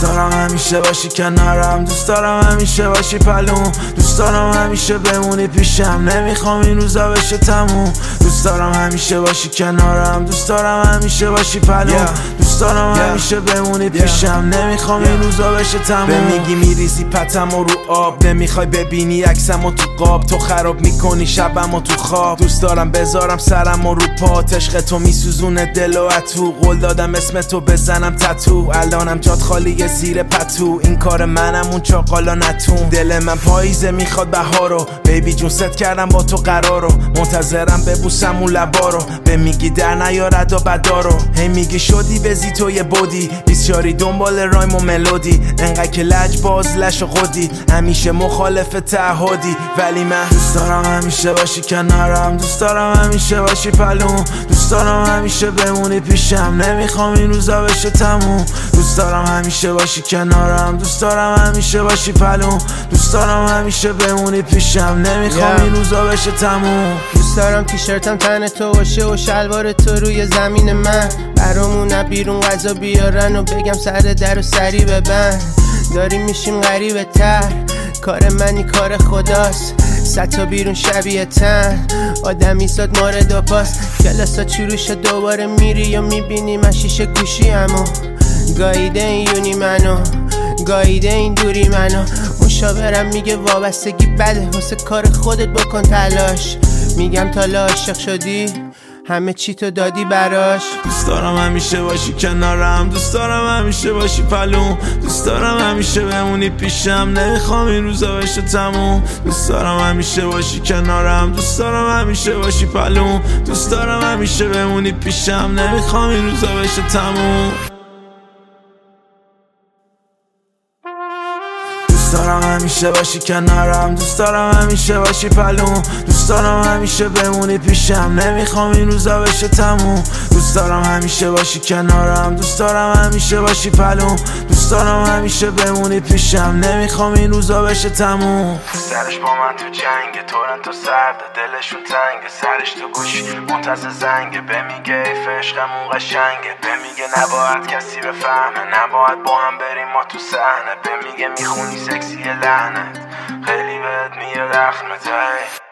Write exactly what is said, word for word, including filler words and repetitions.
دارم همیشه باشی کنارم، دوست دارم همیشه باشی پلون، دوست دارم همیشه بمونی پیشم، نمیخوام این روزا بشه تموم. دوست دارم همیشه باشی کنارم، دوست دارم همیشه باشی پلون، دوست دارم همیشه بمونی پیشم، نمیخوام این روزا بشه تموم. به میگی میریزی پتمو رو آب، نمیخوای ببینی عکسمو تو قاب، تو خراب میکنی شبمو تو خواب. دوست دارم بذارم سرمو رو پات، عشق تو میسوزونه دل و اتو، قول دادم اسم تو بزنم تتو، الانم جات خالی زیر پتو، این کار منم اون چاقالا نتوم. دل من پاییزه میخواد بهارو، بیبی جون ست کردم با تو قرارو، منتظرم ببوسم اون لبارو، به میگی در نیارد و بدارو، هی میگی شدی بزی تو یه بودی، بیسیاری دنبال رایم و ملودی، انقدر که لج باز لش و خودی، همیشه مخالف تعهدی، ولی من دوست دارم همیشه باشی کنارم، دوست دارم همیشه باشی پلون، دوست دارم همیشه بمونی پیشم، نمیخوام این روزا بشه تموم. دوست دارم همیشه باشی کنارم، دوست دارم همیشه باشی پلون، دوست دارم همیشه بمونی پیشم، نمیخوام yeah. این روزا بشه تموم. دوست دارم تیشرتم تن تو باشه و شلوار تو روی زمین من، برامون بیرون غذا بیارن و بگم سر در و سری ببند، داریم میشیم غریبه تر، کار منی کار خداست، صد تا بیرون شبیه تن، آدمی ساد مارد و پاس، کلاسا چروش دوباره میری یا میبینی من شیشه گوشی همو، گاییده این یونی منو، گاییده این دوری منو، مشاورم میگه وابستگی بده، واسه کار خودت بکن تلاش، میگم تا عاشق شدی همه چی تو دادی براش. دوست دارم همیشه باشی کنارم، دوست دارم همیشه باشی پلون، دوست دارم همیشه بمونی پیشم، نمیخوام این روزا بشه تموم. دوست دارم همیشه باشی کنارم، دوست دارم همیشه باشی پلون، دوست دارم همیشه بمونی پیشم، نمیخوام این روزا بشه تموم. دوست دارم همیشه باشی کنارم، دوست دارم همیشه باشی پلون، دوست دارم همیشه بمونی پیشم، نمیخوام این روزا بشه تموم. دوست دارم همیشه باشی کنارم، دوست دارم همیشه باشی پلون، دوست دارم همیشه بمونی پیشم، نمیخوام این روزا بشه تموم. سرش با من تو جنگه، تورنتو سرده دلشون تنگه، سرش تو گوشی منتظر زنگه، به میگه ای عشقمون قشنگه، به میگه نباید کسی بفهمه، نباید با هم بریم ما تو صحنه، به میگه میخونی سکسی لعنت، خیلی بهت میاد اخمته.